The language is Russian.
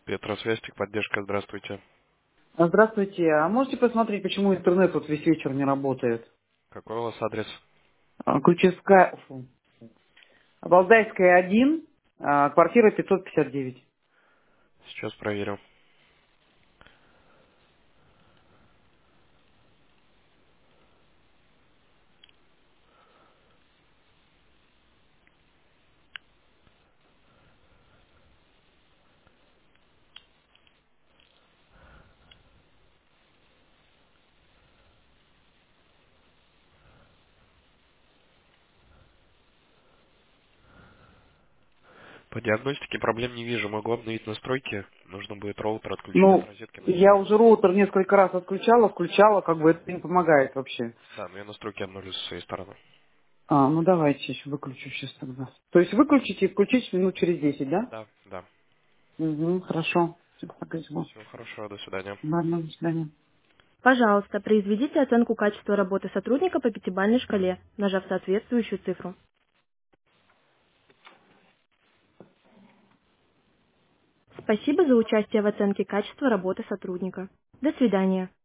Петросвязь, техподдержка, здравствуйте. Здравствуйте. А можете посмотреть, почему интернет вот весь вечер не работает? Какой у вас адрес? Ключевская, Валдайская, 1, квартира 559. Сейчас проверю. По диагностике проблем не вижу. Могу обновить настройки. Нужно будет роутер отключить от Ну, розетки, но я уже роутер несколько раз отключала, включала, как бы это не помогает вообще. да, но я настройки обновлю со своей стороны. Ну давайте еще выключу сейчас тогда. То есть выключите и включить минут через 10, да? Да, да. Угу, хорошо. Все, согласен. Всего хорошего, до свидания. Ладно, до свидания. Пожалуйста, произведите оценку качества работы сотрудника по пятибалльной шкале, нажав соответствующую цифру. Спасибо за участие в оценке качества работы сотрудника. До свидания.